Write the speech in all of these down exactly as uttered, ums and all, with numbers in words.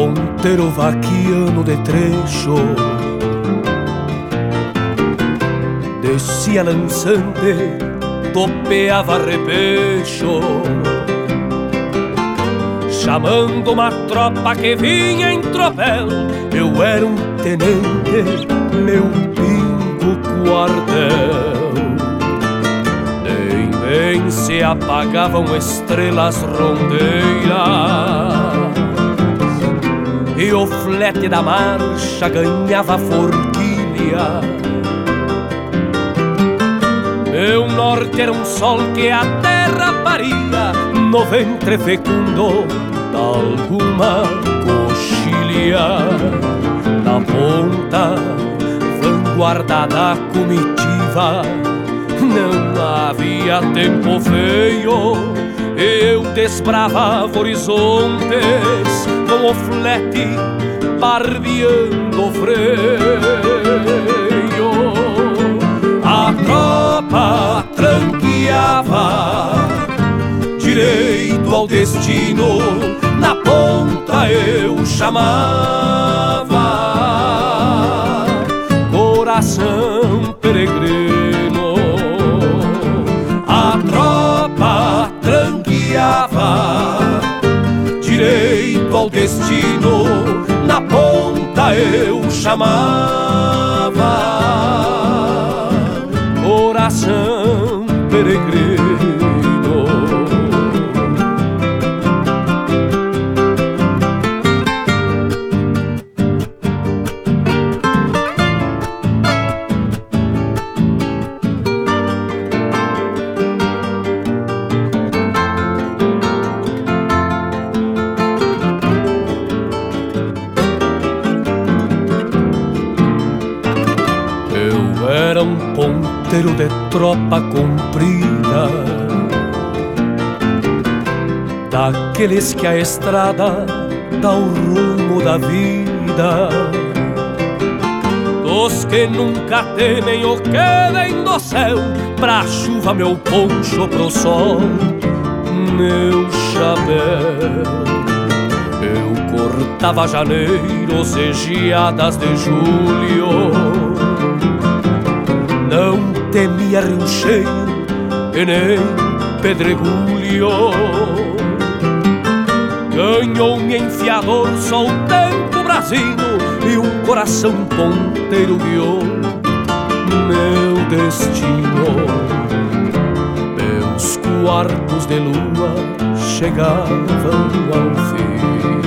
ponteiro vaquiano de trecho, descia lançante, topeava repecho, chamando uma tropa que vinha em tropel. Eu era um tenente, meu pingo quartel. Nem bem se apagavam estrelas rondeiras, e o flete da marcha ganhava forquilha. Meu norte era um sol que a terra paria no ventre fecundo de alguma coxilha. Na ponta, vanguarda da comitiva, não havia tempo feio. Eu desbravava horizontes com o flete barbeando o freio. A tropa tranqueava direito ao destino, na ponta eu chamava coração peregrino. A tropa tranqueava direito ao destino, na ponta eu chamava coração peregrino. Eu era um ponteiro de tropa comprida, daqueles que a estrada dá o rumo da vida, dos que nunca temem o que vem do céu, pra chuva meu poncho, pro sol meu chapéu. Eu cortava janeiros e geadas de julho, não temia rio cheio e nem pedregulho. Ganhou-me enfiador só o tempo brasino, e um coração ponteiro guiou meu destino. Meus quartos de lua chegavam ao fim,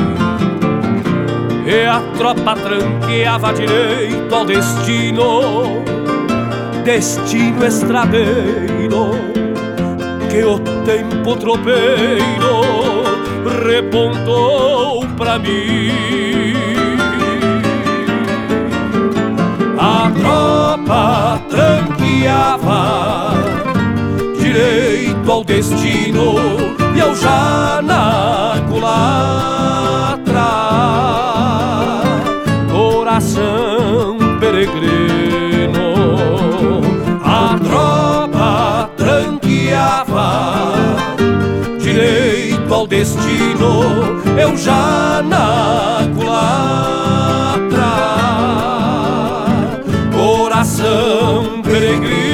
e a tropa tranqueava direito ao destino. Destino estradeiro que o tempo tropeiro repontou pra mim. A tropa tranqueava direito ao destino, e eu já na culatra coração peregrino. A tropa tranqueava direito ao destino, eu já na culatra coração peregrino.